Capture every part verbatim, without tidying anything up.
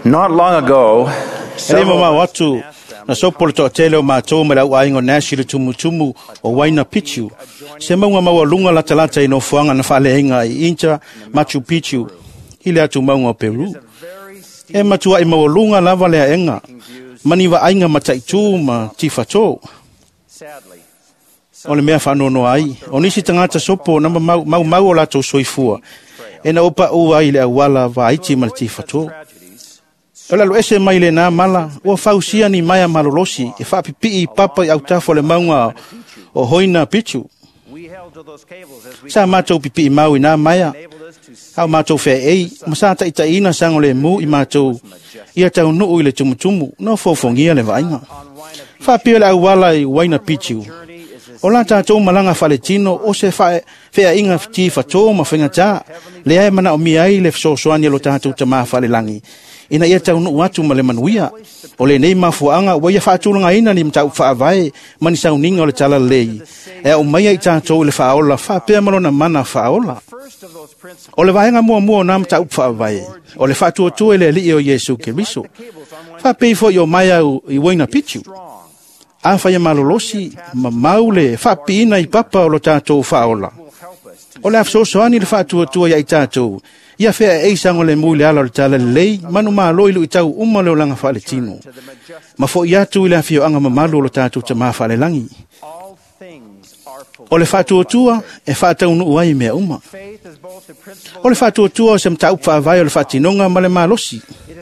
Not long ago, Ele mama watu na sopolo to tele o matou me lau aingo nashiri tumu tumu o Waina Picchu. Se maunga mawalunga la talata ino fuanga na whaleinga i Incha Machu Picchu. Ile atu maunga o Peru. E matua i mawalunga lava lea enga. Maniwa ainga mataitu ma tifato. O le mea whanono ai. O nisi tangata sopo na mau mau mau o lato soifua. E na opa ua i le awala wa aiti ma tifato. Ola lo ese mai le na mala o fausia ni mai malolosi e fa pipi i papa i autafo le maunga o Hoina Picchu. Sa matou pipi i mau i na mai au matou fe ei masata ita ina sango le mu i matou ia tau nuu i le tumutumu no fofongia le vainga. Fa pio le awala i Waina Picchu. Ola tatou malanga faletino o se fa fea inga ti fato ma fenga ta le ai mana o mi ai le sosoani lo tatou tama fale langi. Ina ia tau nuu atu ma le manuia. O le nei mafuanga wa ia whaatulanga ina ni mtau whaavae mani sauninga o le tala lei. E o maia i tātou le whaola whaapea malona mana whaola. O le vaenga mua mua na mtau whaavae. O le whaatuatua e le li o Yesu Keriso. Whaapei fo i o maia i Waina Picchu. A whaia malolosi ma maule whaapiina i papa o lo tātou whaola. O le afsosoani le whaatuatua ia i tātou. Ia fea e sango le mui le ala le tala lei, manu maa loilu i tau uma leo langa whaale tino. Ma fo iatu i le afio anga mamalu o lo tātou ta maa whaale langi. O le whātua tua, e whātau nu uai mea uma. O le whātua tua se mta upwha vai o le whātinonga ma le maa losi.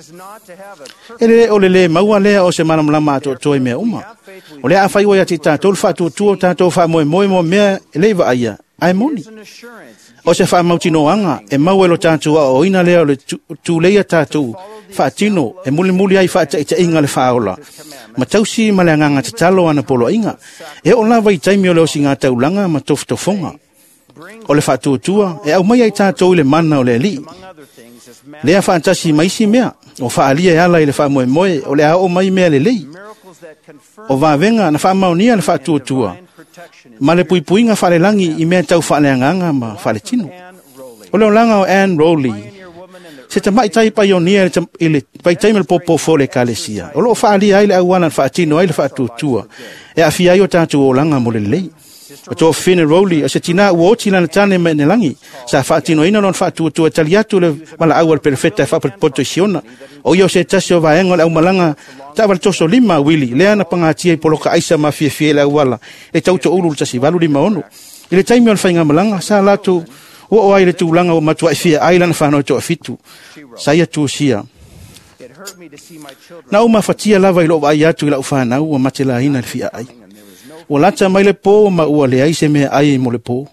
E le o le le maua lea o se manamlama ato toi mea uma. O le a whai wai ati tātou le whātua tua tātou wha moe moe moe mea e leiva aia, ai moni. O se wha mautino anga, e mau elo tātou a o ina lea o le tūleia tātou, wha tino, e muli muli ai wha ita inga le whaola. Ma tausi ma le anganga te talo ana polo inga, e o lawa i taimi o leo si ngā taulanga ma tofu tofonga. O le wha tuatua, e au mai ai tātou i le mana o le li. Lea wha antasi maisi mea, o wha alia e ala i le wha moe moe, o le a o mai mea le lei. O wha venga na wha maunia le wha tuatua. Ma le pui puinga whale langi i mea tau whale anganga ma whale tino. O leo langa o Anne Rowley. Se ta mai tai paionia i le pai taime le popo fole kalesia. O loo whaali ai le awana wha tino ai le wha tuatua. E a fia o tātou o langa mo le lei. O tō Finn Rowley, a se tina uoti lana tane me ne langi. Sa wha tino ina non wha tuatua tali atu le mala awal perfetta e wha poto i siona. O iau se tasi o vaengo le au malanga tawal toso lima wili, lea na pangatia i poloka aisa ma fie fie le awala, e tauto ulu tasi walu lima onu. I le taimi o le whainga malanga, sa lato o o ai le tūlanga o matua i fie ailana whanau to a fitu. Sa ia tu sia. Na uma fatia lava i lo ai atu i la uwhanau o matela ina le fia ai. O lata mai le po ma ua le ai se mea ai mo le po.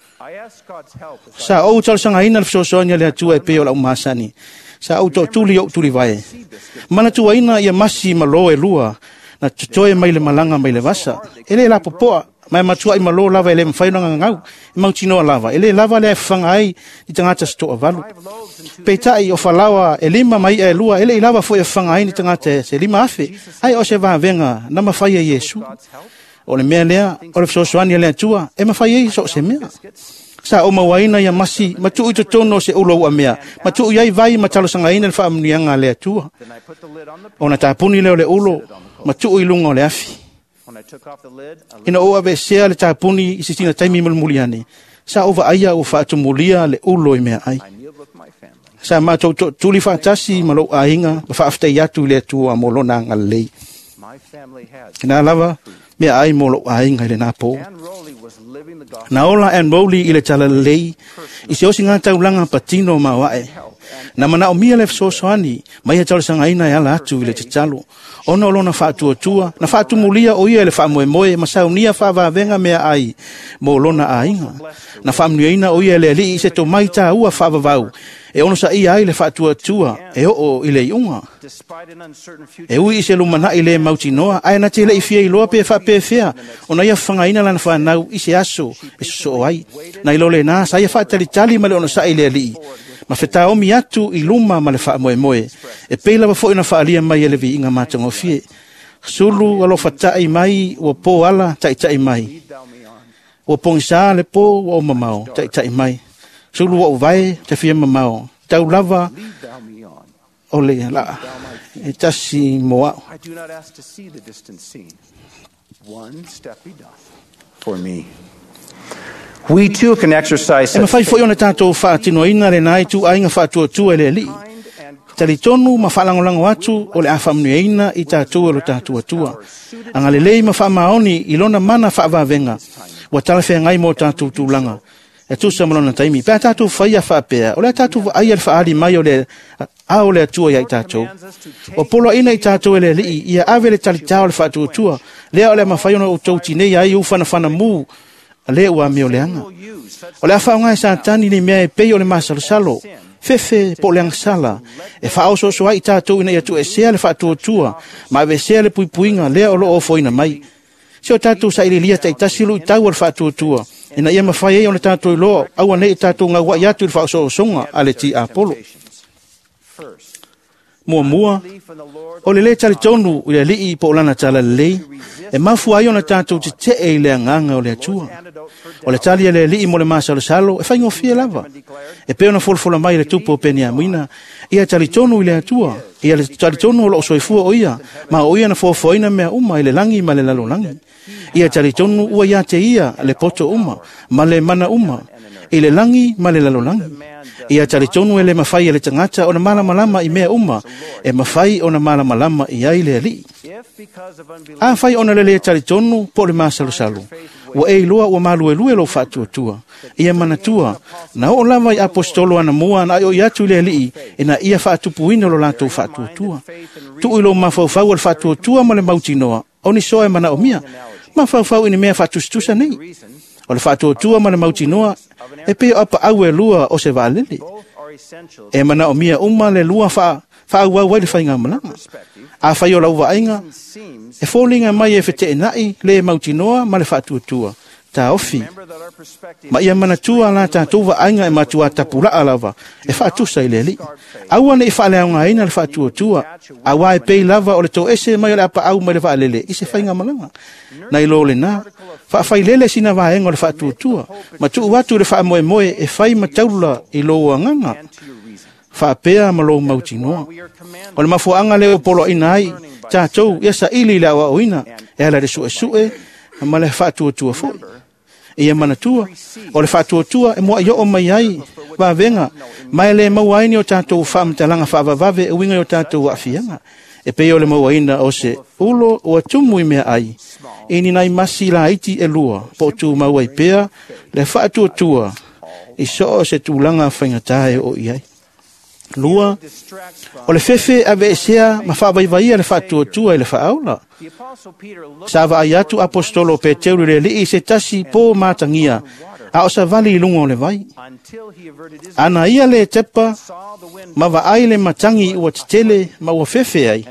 Sa o talsanga ina le fisosoania le atua e peo la umasani. Sa auto tuli o tuli vai. Mana tua ina ia masi malo e lua na tutoe mai le malanga mai le vasa. Ele la popoa mai matua i malo lava ele mfaino ngangau. Mau tino lava. Ele lava le fanga ai i tangata sto avalu. Peitai o falawa e lima mai e lua ele lava foi fanga ai ni tangata se lima afe. Ai o se va venga na mafai e Yesu. O le mea lea o le sosoani le tua e mafai e so se mea. Sa o mawaina ya masi matu i tono se ulo a mea matu i vai matalo sanga ina le whaamnianga le atua o na tapuni leo le ulo matu i lunga o le afi ina o ave sea le tapuni i sitina taimi mulmuliane sa ova aia o whaatumulia le ulo i mea ai sa mato tuli whaatasi malo a inga whaaftai atu le atua molona ngalei ina lava mea ai molo a inga le napo na ola Anne Rowley i le tala lei i se osi ngā taulanga patino ma wae na mana o mia le fsosoani mai e tala sanga ina e ala atu i le te talo ona olo na whaatua tua na whaatu mulia o ia le whaamoe moe ma saunia whaavavenga mea ai mo lona a inga na whaamnua ina o ia le li i se to mai tā ua whaavavau e ono sa i ai le whaatua tua e o i le iunga e ui i se lumana i le mautinoa ai na te le i fia i loa pe whape fea ona ia whangaina lana whanau i se aso e so ai na ilo le nā sa ia whaatali tali ma le ono sa i le li ma whetā omi atu i luma ma le whaamoe moe e peila wa fo ina whaalia mai e le vi inga mātango fie sulu alo whatai mai ua po ala tai tai mai ua pongisa le po o mamao tai tai mai sulu wa vai te fia mamao tau lava o le la e tasi moa. I do not ask to see the distant scene. One step be done for me. We too can exercise E ma fai foi ona tātou whaatino ina le nai tu ainga whaatua tua le li. Tali tonu ma whalangolango atu o le awhamnu eina i tātou alo tātua tua. Anga le lei ma whaamaoni i lona mana whaawavenga. Wa talawhea ngai mo tātou tūlanga. E tu sa malona taimi. Pea tātou whaia whaapea. O le tātou aia le whaari mai o le a o le atua ia i tātou. O polo ina i tātou ele li ia ave le tali tau le whaatua tua. Lea o le mawhaiona o tauti nei ai ufana whana mū. Le ua meo leanga. O le awha ngai sa tani ni mea e pei o le masalo salo. Fefe po leanga sala. E wha so so ai tātou ina ia tu e sea le whaatua tua. Ma ave sea le pui puinga lea o lo o foina mai. Se o tātou sa ili lia tai tasilu i tau al whaatua tua. Ina ia mawhai e o le tātou i loa. Aua nei tātou ngā wai atu i wha so songa ale ti a polo. Mua mua. O le le tali tonu i le lii po lana tala le lei. E mafu ai ona tātou te te e le anganga o le atua. O le tali e le lii mo le masalo salo, e whaingo fia lava. E pe ona folfola mai le tupo peni a muina. Ia tali tonu i le atua. Ia le tali tonu o lo soifua o ia. Ma o ia na fofoina mea uma i le langi ma le lalo langi. Ia tali tonu ua ia te ia le poto uma. Ma le mana uma. I le langi ma le lalo langi. Ia tali tonu e le mawhai e le tangata o na mala malama i mea uma. E mawhai o na mala malama i ai le li. A whai ona le le tali tonu po le masalo salo. Wa e loa ua malu e lue lo whaatua tua. Ia mana tua. Na o lava i apostolo ana mua na o iatu le li. E na ia whaatupu ina lo lato whaatua tua. Tu ilo mawhauwhau al whaatua tua ma le mautinoa. O ni soe mana o mia. Mawhauwhau ini mea whaatustusa nei. O le whaatua tua ma le mautinoa. E peo apa au e lua o se vaalele. E mana o mia uma le lua wha wha wai le whainga malanga. A whai o lau wainga. E fōlinga mai e whete e nai le mautinoa ma le whaatua tua. Ta ofi. Ma ia mana tua la ta tova ainga e matua tapula alava. E whaatusa i le li. Aua ne i whaaleaunga ina le whaatua tua. Awa e pei lava o le tō ese mai o le apa au mai le whaalele. I se whainga malanga. Nai lo le nā. Whaafai lele sina waenga o le whaatua tua. Ma tu watu le wha moe moe e whai mataula i lo anganga. Whaapea ma lo mautinoa. O le mafuanga leo polo ina ai. Tātou ia sa ili le awa oina. E ala le sue sue. Ma le whaatua tua fo. Ia mana tua. O le whaatua tua e mua i o mai ai. Wa venga. Mai le mauaini o tātou whaamtalanga whaavavave e winga o tātou afianga. E peo le mauaina o se ulo o atumu i mea ai. E ni nai masi la iti e lua. Po tu mauai pea le whaatua tua. I so o se tūlanga whaingatae o iai. Lua. O le fefe ave e sea ma whaavaivaia le whaatua tua i le whaaula. Sava ai atu apostolo pe teuru le li se tasi po matangia. A o sa vali lungo le vai. Ana ia le tepa, ma wa ai le matangi ua tele ma ua fefe ai.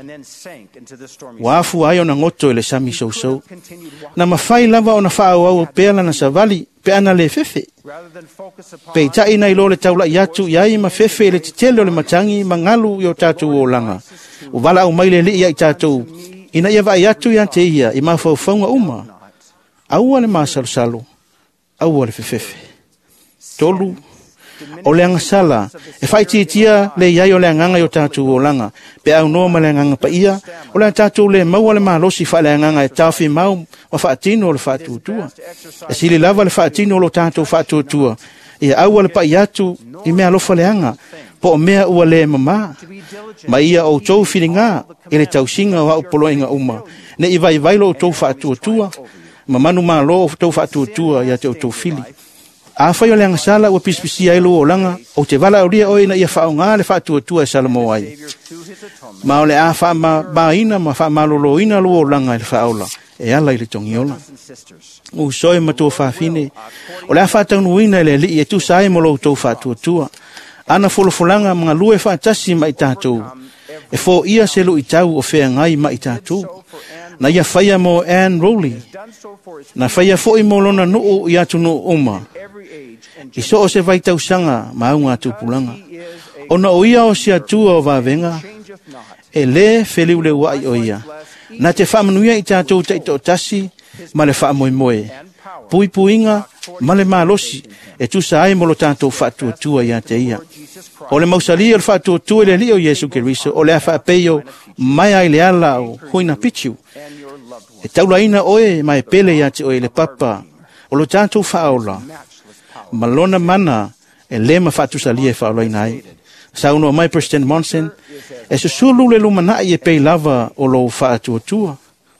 Wafu ai o na ngoto e le sami sou sou. Na mawhai lava o na whaau au peala na sa vali, pe ana le fefe. Pe tai na ilo le taula i atu iai ma fefe le tele o le matangi ma ngalu i o tātou o langa. O wala au mai le li i tātou. Ina ia vai atu i ante ia i mawhauwhaunga uma. Aua le masalo salo. Aua le fefefe. Tolu. O le angasala. E whai tia le iai o le anganga i o tātou o langa. Pe au noa ma le anganga pa ia. O le tātou le maua le malosi wha le anganga e tawhi mau wa whaatino o le whaatutua. E sili lava le whaatino o lo tātou whaatutua. Ia aua le pa i atu i mea lofa le anga. Po o mea ua le mama. Ma ia o tau whiringa e le tausinga o hau poloinga uma. Ne i vai vailo o tau whaatutua. Ma manu maa lo o tau whaatutua ia te o tau whili. A whai o le angasala ua pispisi ailu o langa o te wala o ria o ina ia whao ngā le whaatutua e salamo ai. Ma o le a wha ma baina ma wha malolo ina lu o langa i le whaola. E ala i le tongiola. O soe matua whawhine. O le a whaatanu ina i le li e tu sae mo lo tau whaatutua. Ana folofolanga mga lue whaatasi ma i tātou. E fo ia se lu i tau o whea ngai ma i tātou. Na ia whaia mo Anne Rowley. Na whaia fo i mo lona nuu i atu no uma. I so o se vai tau sanga ma au ngā tūpulanga. O na o ia o se atua o vāvenga. E le wheliu le wai o ia. Na te whamanuia i tātou te ito tasi ma le whamoe moe. pui puinga, ma le malosi, e tu sa ai mo lo tātou whaatua tua ia te ia. O le mausalia le whaatua tua le li o Yesu Keriso, o le a whaapeio mai ai le ala o huina pitiu. E taulaina oe mai pele ia te oe le papa, o lo tātou whaola, ma lona mana e lema whaatusalia e whaolaina ai. Sauno mai President Monson, e se sulu le lumanai e pei lava o lo whaatua tua.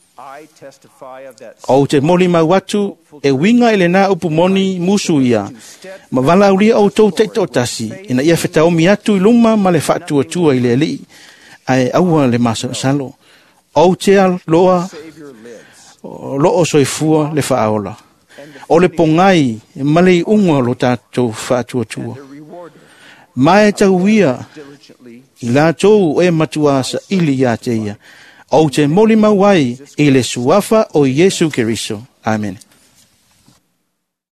O te moli mauatu, e winga ele na upu moni musu ia, ma wala ulia o tau te totasi, ina ia whetaomi atu i luma ma le whaatua tua i le li, ai aua le masa salo. O te al loa, loo soifua le whaaola. O le pongai, ma le unga lo tātou whaatua tua. Mai tau ia, i la tau e matuasa ili ia te ia. O te moli mawai, i le suafa o Yesu Keriso. Amen.